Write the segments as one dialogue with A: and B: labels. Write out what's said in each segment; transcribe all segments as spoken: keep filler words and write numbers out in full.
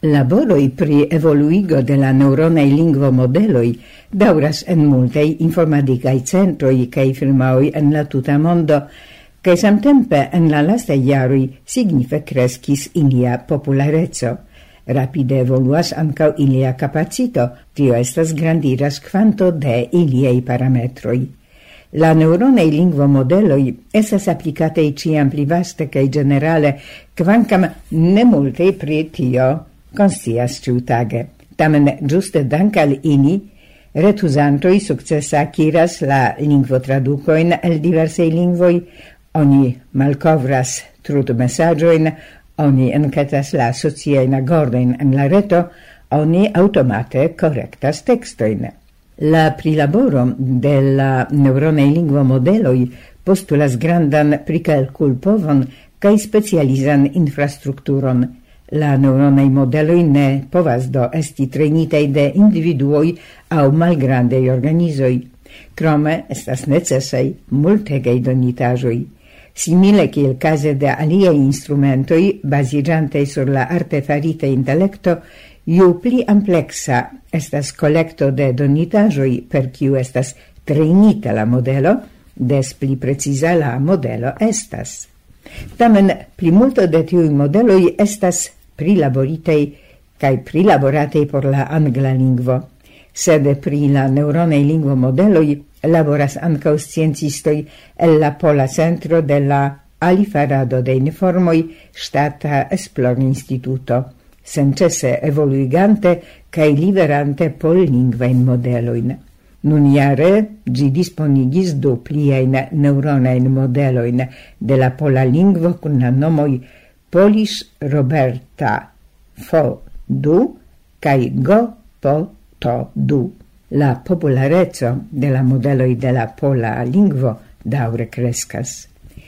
A: Laboroi pri evoluigo de la neuronei lingvo modeloi dauras en multei informaticae centroi cae firmaoi en la tuta mondo, cae samtempe en la lastaj jaroj signife kreskis ilia populareco. Rapide evoluas ancau ilia capacito, tio estas grandiras quanto de iliei parametroi. La neuronei lingvo modeloi esas applicatei ciam pli vaste cae generale, quancam ne multei pri tio conscias ciutage. Tamen giuste dank al ini, retuzantoi successa acquiras la lingvo traducoin el diversei lingvoi, oni malcovras trut messagioin, oni enquetas la sociain agordoin en la reto, oni automate correctas textoin. La prilaboro de la neuronei lingvo modeloi postulas grandan pricalcul povon cae specializan infrastrukturon. La neuronei modeloi ne povas do esti trainitei de individuoi au malgrandei organizoi. Crome estas necessai multegei donitajoi. Simile kiel case de aliei instrumentoi basigiantei sur la artefarite intellecto, iu pli amplexa estas collecto de donitajoi per kiu estas trainita la modelo, des pli precisa la modelo estas. Tamen pli multo de tiui modeloi estas prilaboritei cae prilaboratei por la angla lingvo. Sed pri la neuronei lingvo modeloi laboras ancau sciencistoi el la Pola Centro de la Alifarado de Informoi Stata Esplor Instituto, sencese evoluigante cae liverante pollingvein modeloin. Nun jare gi disponigis du pliein neuronein modeloin de la pola lingvo cun la nomoi Polish Roberta Fo du cae Go Po To du. La populareco de la modeloi de la pola lingvo daure crescas.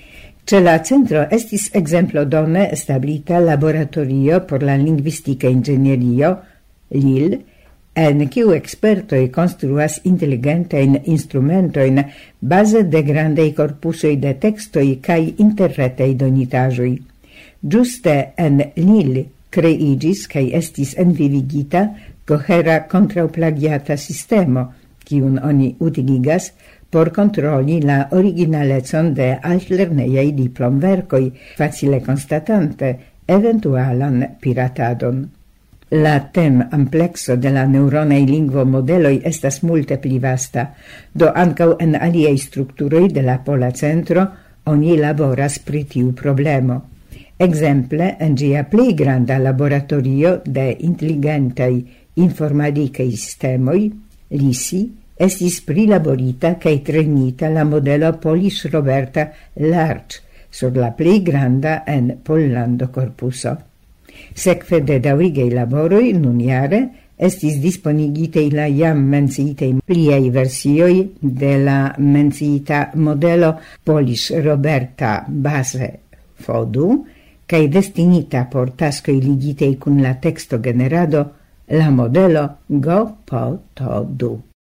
A: Ce la centro estis exemplo done establita laboratorio por la linguistica ingegnerio, Lille, en kiu expertoi construas intelligentein instrumentoin base de grandei corpusoi de textoi cae interretei donitajoi. Giuste en Lille creigis cae estis envivigita cohera contrauplagiata sistemo, kiun oni utiligas por controlli la originalecon de altlerneiai diplomvercoi, facile constatante eventualan piratadon. La tem amplexo de la neuronei lingvo modeloi estas multe pli vasta, do ancau en aliei strukturoi de la Pola Centro oni laboras pri tiu problemo. Exemple, en gia plei granda laboratorio de intelligentei informaticei sistemoi, L I S I, estis prilaborita cae trainita la modelo Polish Roberta Large sur la plei granda en Pollando corpuso. Sekve de daŭrigaj laboroj nunjare estis disponigitej la jam menciitej pliaj versioj de la menciita modelo Polish Roberta Base Fo du kaj destinita por taskoj ligitej kun la teksto generado la modelo Go Po To du.